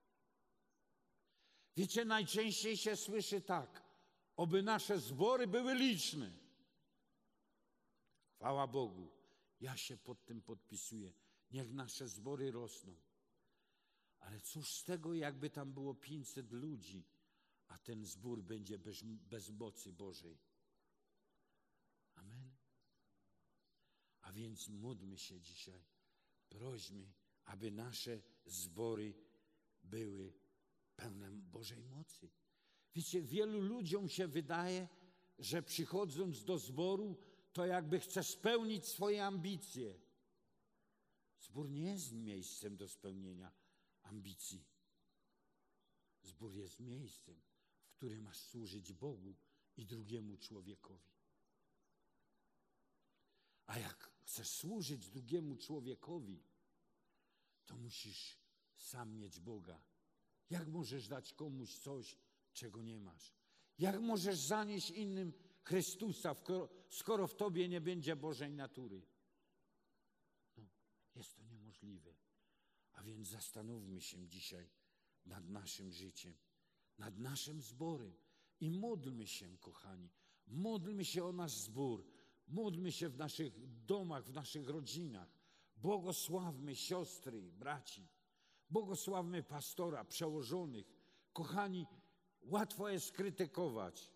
Wiecie, najczęściej się słyszy tak, oby nasze zbory były liczne. Chwała Bogu, ja się pod tym podpisuję. Niech nasze zbory rosną. Ale cóż z tego, jakby tam było 500 ludzi, a ten zbór będzie bez mocy Bożej. Amen. A więc módlmy się dzisiaj. Prośmy, aby nasze zbory były pełne Bożej mocy. Wiecie, wielu ludziom się wydaje, że przychodząc do zboru, to jakby chce spełnić swoje ambicje. Zbór nie jest miejscem do spełnienia ambicji. Zbór jest miejscem, w którym masz służyć Bogu i drugiemu człowiekowi. A jak chcesz służyć drugiemu człowiekowi, to musisz sam mieć Boga. Jak możesz dać komuś coś, czego nie masz? Jak możesz zanieść innym Chrystusa, skoro w tobie nie będzie Bożej natury? No, jest to niemożliwe. A więc zastanówmy się dzisiaj nad naszym życiem, nad naszym zborem i módlmy się, kochani. Módlmy się o nasz zbór. Módlmy się w naszych domach, w naszych rodzinach. Błogosławmy siostry, braci. Błogosławmy pastora, przełożonych. Kochani, łatwo jest krytykować.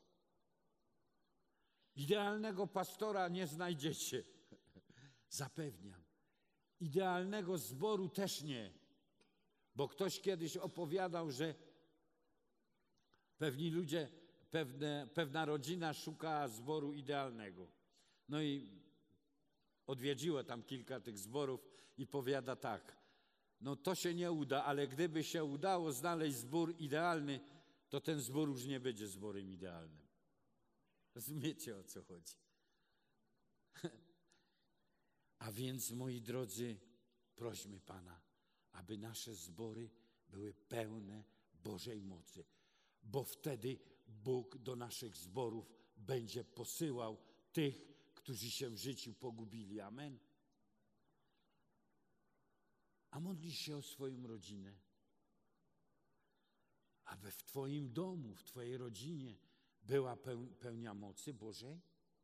Idealnego pastora nie znajdziecie. Zapewniam. Idealnego zboru też nie. Bo ktoś kiedyś opowiadał, że pewni ludzie, pewna rodzina szuka zboru idealnego. No i odwiedziło tam kilka tych zborów i powiada tak: no to się nie uda, ale gdyby się udało znaleźć zbór idealny, to ten zbór już nie będzie zborem idealnym. Rozumiecie, o co chodzi? A więc, moi drodzy, prośmy Pana, aby nasze zbory były pełne Bożej mocy, bo wtedy Bóg do naszych zborów będzie posyłał tych, którzy się w życiu pogubili. Amen. A modlisz się o swoją rodzinę, aby w twoim domu, w twojej rodzinie była pełnia mocy Bożej?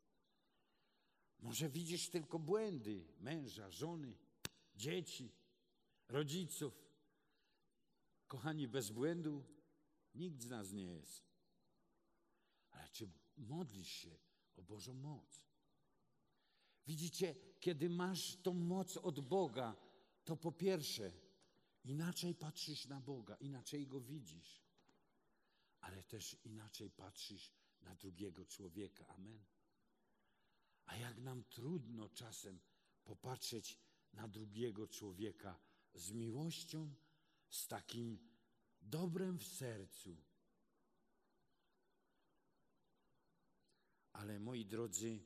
Może widzisz tylko błędy męża, żony, dzieci, rodziców. Kochani, bez błędu nikt z nas nie jest. Ale czy modlisz się o Bożą moc? Widzicie, kiedy masz tą moc od Boga, to po pierwsze inaczej patrzysz na Boga, inaczej Go widzisz, ale też inaczej patrzysz na drugiego człowieka. Amen. A jak nam trudno czasem popatrzeć na drugiego człowieka z miłością, z takim dobrem w sercu. Ale moi drodzy,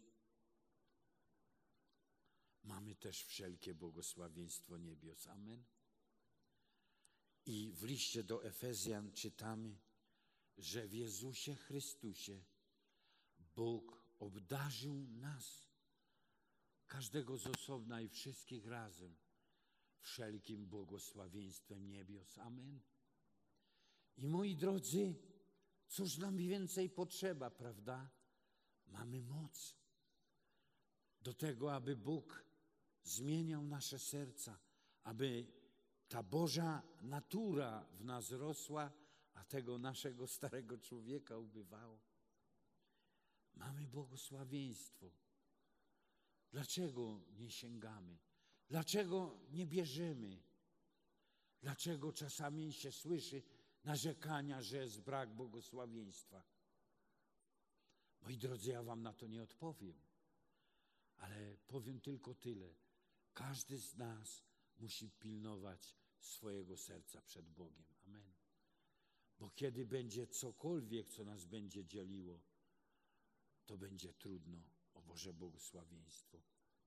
mamy też wszelkie błogosławieństwo niebios. Amen. I w liście do Efezjan czytamy, że w Jezusie Chrystusie Bóg obdarzył nas, każdego z osobna i wszystkich razem, wszelkim błogosławieństwem niebios. Amen. I moi drodzy, cóż nam więcej potrzeba, prawda? Mamy moc do tego, aby Bóg zmieniał nasze serca, aby ta Boża natura w nas rosła, a tego naszego starego człowieka ubywało. Mamy błogosławieństwo. Dlaczego nie sięgamy? Dlaczego nie bierzemy? Dlaczego czasami się słyszy narzekania, że jest brak błogosławieństwa? Moi drodzy, ja wam na to nie odpowiem, ale powiem tylko tyle. Każdy z nas musi pilnować swojego serca przed Bogiem. Amen. Bo kiedy będzie cokolwiek, co nas będzie dzieliło, to będzie trudno o Boże błogosławieństwo.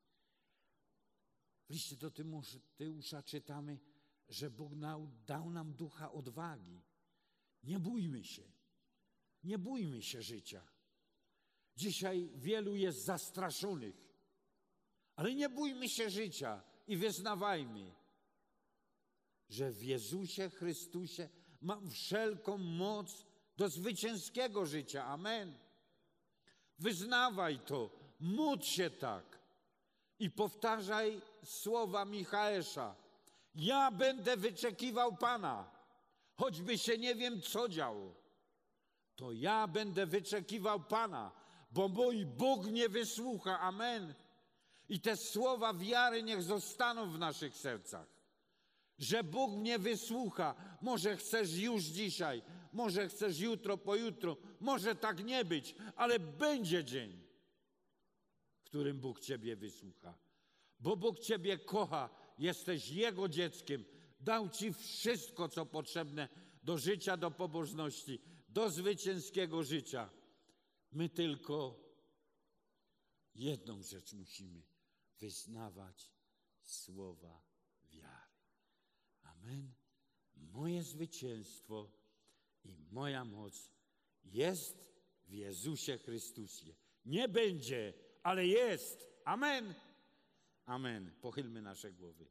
W liście do Tymoteusza czytamy, że Bóg dał nam ducha odwagi. Nie bójmy się. Nie bójmy się życia. Dzisiaj wielu jest zastraszonych, ale nie bójmy się życia i wyznawajmy, że w Jezusie Chrystusie mam wszelką moc do zwycięskiego życia. Amen. Wyznawaj to, módl się tak i powtarzaj słowa Michała. Ja będę wyczekiwał Pana, choćby się nie wiem co działo. To ja będę wyczekiwał Pana, bo mój Bóg mnie wysłucha. Amen. I te słowa wiary niech zostaną w naszych sercach. Że Bóg mnie wysłucha. Może chcesz już dzisiaj, może chcesz jutro, pojutrze, może tak nie być, ale będzie dzień, w którym Bóg ciebie wysłucha. Bo Bóg ciebie kocha, jesteś Jego dzieckiem. Dał ci wszystko, co potrzebne do życia, do pobożności, do zwycięskiego życia. My tylko jedną rzecz musimy wyznawać słowa wiary. Amen. Moje zwycięstwo i moja moc jest w Jezusie Chrystusie. Nie będzie, ale jest. Amen. Amen. Pochylmy nasze głowy.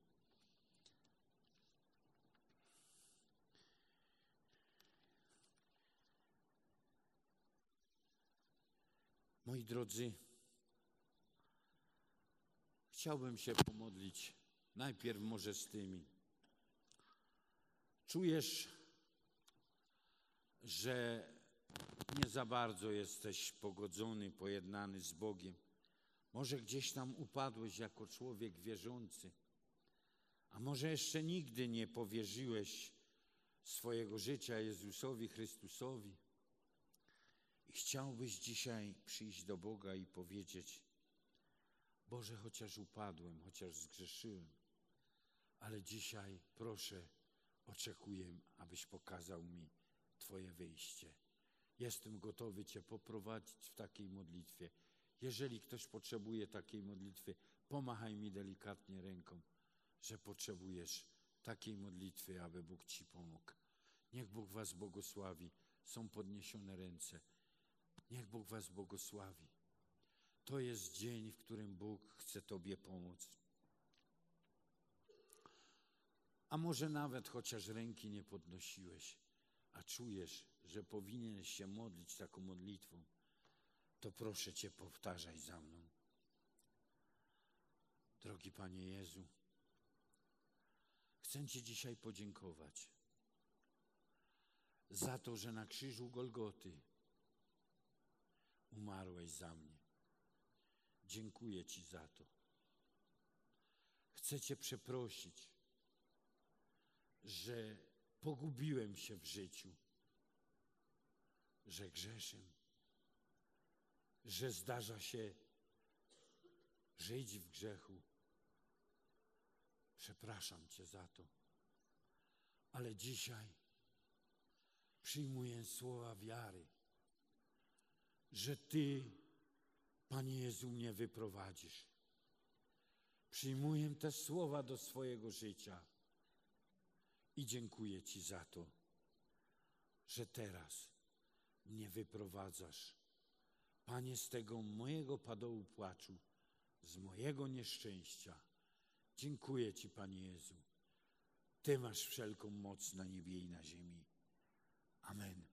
Moi drodzy, chciałbym się pomodlić najpierw może z tymi. Czujesz, że nie za bardzo jesteś pogodzony, pojednany z Bogiem. Może gdzieś tam upadłeś jako człowiek wierzący, a może jeszcze nigdy nie powierzyłeś swojego życia Jezusowi Chrystusowi. I chciałbyś dzisiaj przyjść do Boga i powiedzieć: Boże, chociaż upadłem, chociaż zgrzeszyłem, ale dzisiaj proszę, oczekuję, abyś pokazał mi Twoje wyjście. Jestem gotowy Cię poprowadzić w takiej modlitwie. Jeżeli ktoś potrzebuje takiej modlitwy, pomachaj mi delikatnie ręką, że potrzebujesz takiej modlitwy, aby Bóg Ci pomógł. Niech Bóg was błogosławi. Są podniesione ręce. Niech Bóg was błogosławi. To jest dzień, w którym Bóg chce Tobie pomóc. A może nawet chociaż ręki nie podnosiłeś, a czujesz, że powinieneś się modlić taką modlitwą, to proszę Cię, powtarzaj za mną. Drogi Panie Jezu, chcę Ci dzisiaj podziękować za to, że na krzyżu Golgoty umarłeś za mnie. Dziękuję Ci za to. Chcę Cię przeprosić, że pogubiłem się w życiu, że grzeszę, że zdarza się żyć w grzechu. Przepraszam Cię za to, ale dzisiaj przyjmuję słowa wiary, że Ty, Panie Jezu, mnie wyprowadzisz. Przyjmuję te słowa do swojego życia i dziękuję Ci za to, że teraz mnie wyprowadzasz. Panie, z tego mojego padołu płaczu, z mojego nieszczęścia. Dziękuję Ci, Panie Jezu. Ty masz wszelką moc na niebie i na ziemi. Amen.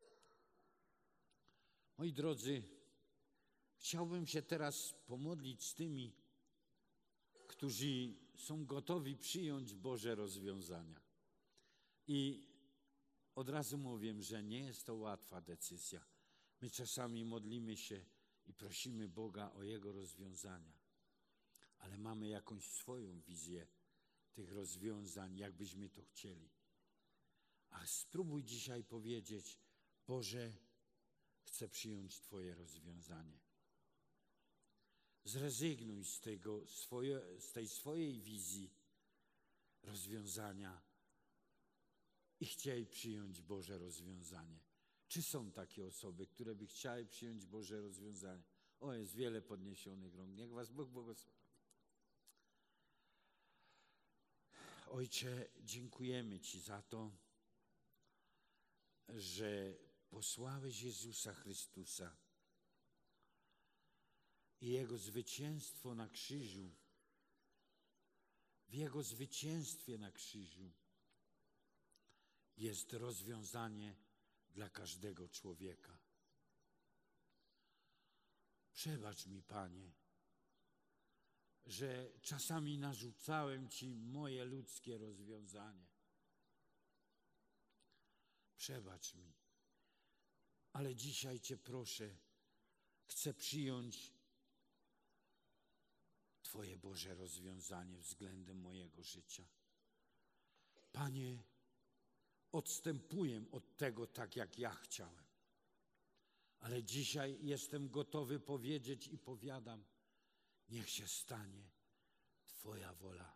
Moi drodzy, chciałbym się teraz pomodlić z tymi, którzy są gotowi przyjąć Boże rozwiązania. I od razu mówię, że nie jest to łatwa decyzja. My czasami modlimy się i prosimy Boga o Jego rozwiązania, ale mamy jakąś swoją wizję tych rozwiązań, jakbyśmy to chcieli. A spróbuj dzisiaj powiedzieć: Boże, chcę przyjąć Twoje rozwiązanie. Zrezygnuj z tej swojej wizji rozwiązania i chciej przyjąć Boże rozwiązanie. Czy są takie osoby, które by chciały przyjąć Boże rozwiązanie? O, jest wiele podniesionych rąk. Niech was Bóg błogosławi. Ojcze, dziękujemy Ci za to, że posłałeś Jezusa Chrystusa i Jego zwycięstwo na krzyżu. W Jego zwycięstwie na krzyżu jest rozwiązanie dla każdego człowieka. Przebacz mi, Panie, że czasami narzucałem Ci moje ludzkie rozwiązanie. Przebacz mi, ale dzisiaj Cię proszę, chcę przyjąć Twoje Boże rozwiązanie względem mojego życia. Panie, odstępuję od tego tak, jak ja chciałem. Ale dzisiaj jestem gotowy powiedzieć i powiadam, niech się stanie Twoja wola.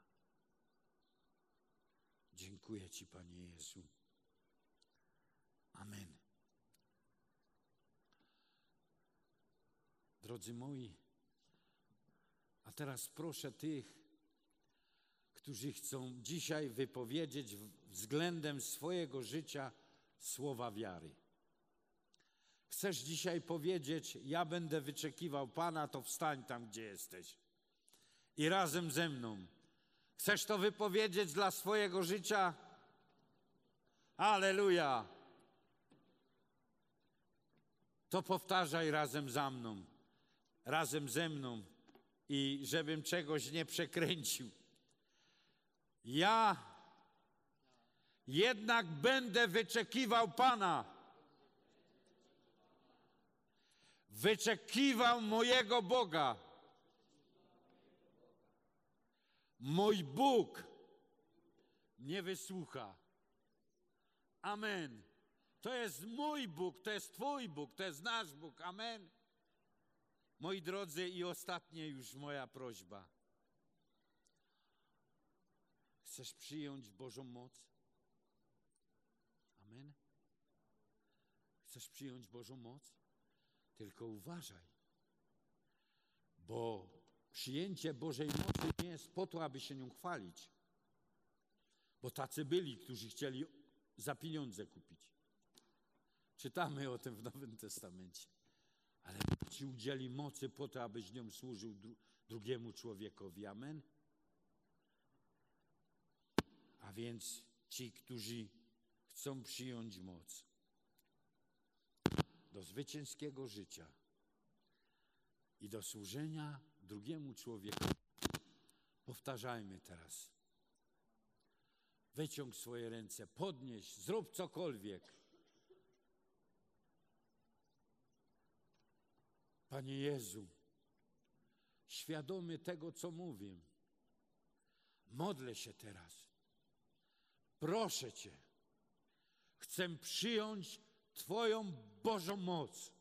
Dziękuję Ci, Panie Jezu. Amen. Drodzy moi, a teraz proszę tych, którzy chcą dzisiaj wypowiedzieć względem swojego życia słowa wiary. Chcesz dzisiaj powiedzieć, ja będę wyczekiwał Pana, to wstań tam, gdzie jesteś. I razem ze mną. Chcesz to wypowiedzieć dla swojego życia? Alleluja! To powtarzaj razem za mną, razem ze mną i żebym czegoś nie przekręcił. Ja jednak będę wyczekiwał Pana. Wyczekiwał mojego Boga. Mój Bóg mnie wysłucha. Amen. To jest mój Bóg, to jest Twój Bóg, to jest nasz Bóg. Amen. Moi drodzy, i ostatnia już moja prośba. Chcesz przyjąć Bożą moc? Amen. Chcesz przyjąć Bożą moc? Tylko uważaj, bo przyjęcie Bożej mocy nie jest po to, aby się nią chwalić. Bo tacy byli, którzy chcieli za pieniądze kupić. Czytamy o tym w Nowym Testamencie. Ale Bóg Ci udzieli mocy po to, abyś nią służył drugiemu człowiekowi. Amen. A więc ci, którzy chcą przyjąć moc do zwycięskiego życia i do służenia drugiemu człowiekowi. Powtarzajmy teraz. Wyciąg swoje ręce, podnieś, zrób cokolwiek. Panie Jezu, świadomy tego, co mówię, modlę się teraz. Proszę Cię, chcę przyjąć Twoją Bożą moc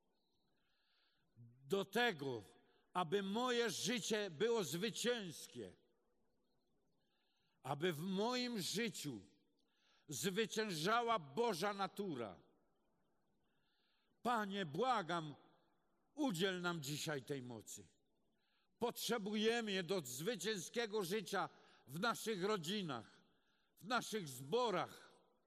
do tego, aby moje życie było zwycięskie, aby w moim życiu zwyciężała Boża natura. Panie, błagam, udziel nam dzisiaj tej mocy. Potrzebujemy je do zwycięskiego życia w naszych rodzinach, w naszych zborach.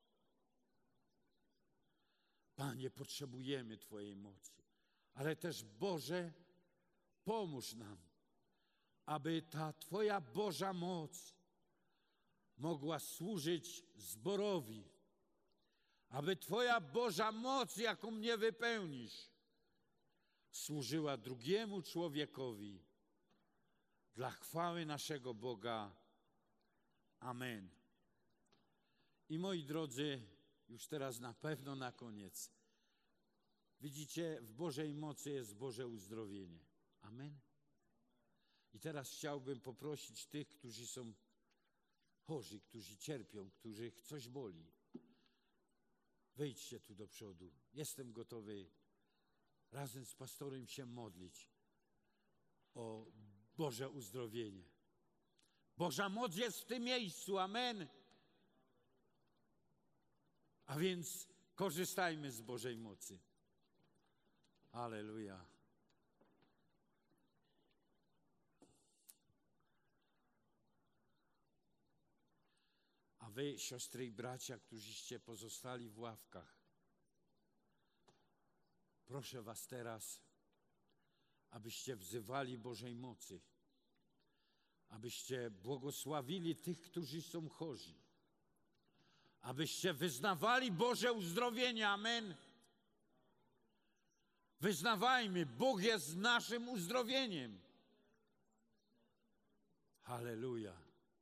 Panie, potrzebujemy Twojej mocy, ale też, Boże, pomóż nam, aby ta Twoja Boża moc mogła służyć zborowi, aby Twoja Boża moc, jaką mnie wypełnisz, służyła drugiemu człowiekowi dla chwały naszego Boga. Amen. I moi drodzy, już teraz na pewno na koniec. Widzicie, w Bożej mocy jest Boże uzdrowienie. Amen. I teraz chciałbym poprosić tych, którzy są chorzy, którzy cierpią, których coś boli. Wejdźcie tu do przodu. Jestem gotowy razem z pastorem się modlić o Boże uzdrowienie. Boża moc jest w tym miejscu. Amen. A więc korzystajmy z Bożej mocy. Alleluja. A wy, siostry i bracia, którzyście pozostali w ławkach, proszę was teraz, abyście wzywali Bożej mocy, abyście błogosławili tych, którzy są chorzy, abyście wyznawali Boże uzdrowienie. Amen. Wyznawajmy, Bóg jest naszym uzdrowieniem. Halleluja.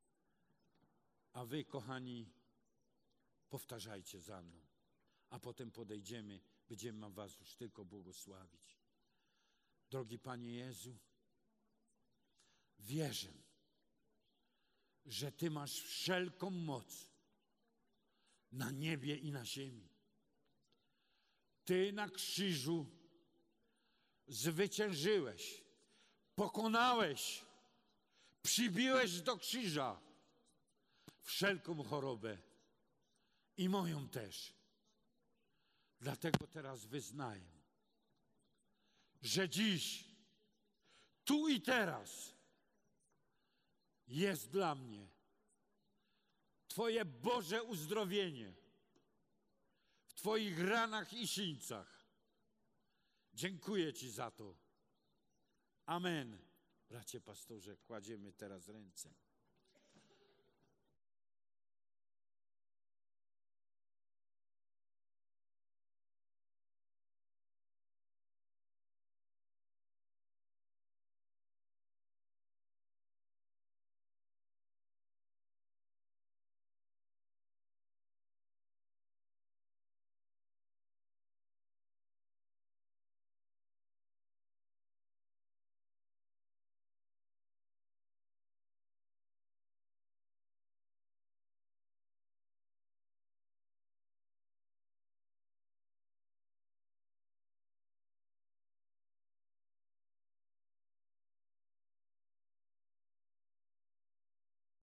A wy, kochani, powtarzajcie za mną, a potem podejdziemy, będziemy was już tylko błogosławić. Drogi Panie Jezu, wierzę, że Ty masz wszelką moc na niebie i na ziemi. Ty na krzyżu zwyciężyłeś, pokonałeś, przybiłeś do krzyża wszelką chorobę i moją też. Dlatego teraz wyznaję, że dziś, tu i teraz jest dla mnie Twoje Boże uzdrowienie w Twoich ranach i sińcach. Dziękuję Ci za to. Amen. Bracie pastorze, kładziemy teraz ręce.